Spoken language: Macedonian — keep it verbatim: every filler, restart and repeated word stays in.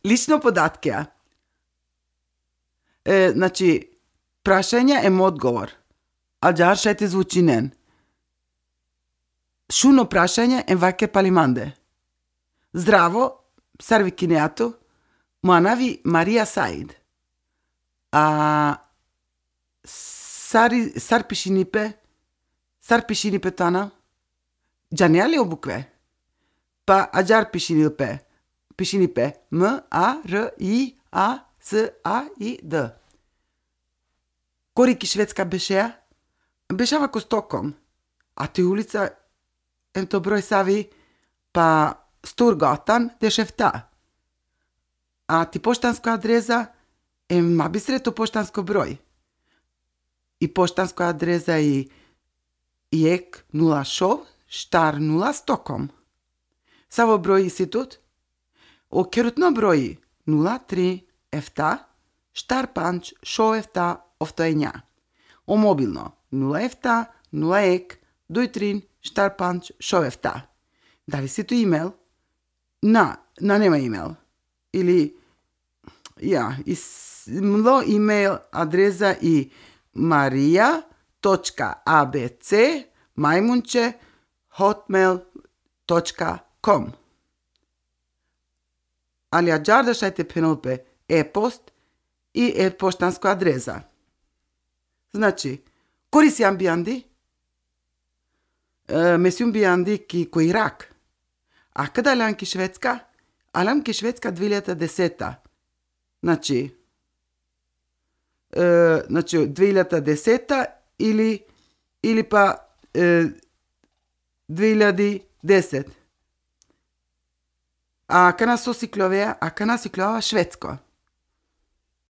Лично податки. Е, значи, прашање е одговор. А джаршајте звучинен. Шуно прашање е ваке палиманде. Здраво, сарви кинеато, муанави Марија Саид. А сари сар пишинипе, сар пишинипе тана, джаня ли обукве? Па аджар пишинипе, пишинипе, М, А, Р, И, А, С, А, И, Д. Корики шведска бешеа? Бешава ко Стоком. А ти улица ем то број сави, па Storgatan де Шефта. А ти поштанско адреза е мабисрето поштанско број. И поштанско адреза и ек нула шов штар нула Стоком. Саво број институт? О керутно број нула три ефта штар панч шо ефта офтоења. О мобилно нула ефта нула ек дуј трин штар панч шо ефта. Дали си ту имейл? На, на нема имейл. Или, ја, и мло имейл адреза и maria.abc мајмунче hotmail точка ком. Али ја джардашајте пенопе e-пост и e-поштанско адреза. Значи, кори си амбијанди? E, Месиум бијанди ки кој Ирак. А када алам ки Шведска? Алам ки Шведска две илјади и десета. Значи, е, значи две илјади и десета или, или па е, две илјади и десет. А кана со сикловеа, а кана сиклова шведско.